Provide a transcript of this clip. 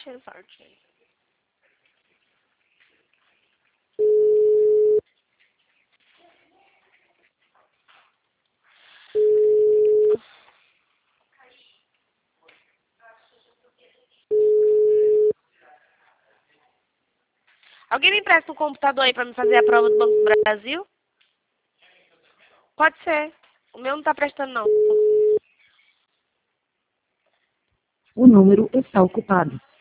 cheiro forte. Alguém me empresta um computador aí pra me fazer a prova do Banco do Brasil? Pode ser. O meu não tá prestando, não. O número está ocupado.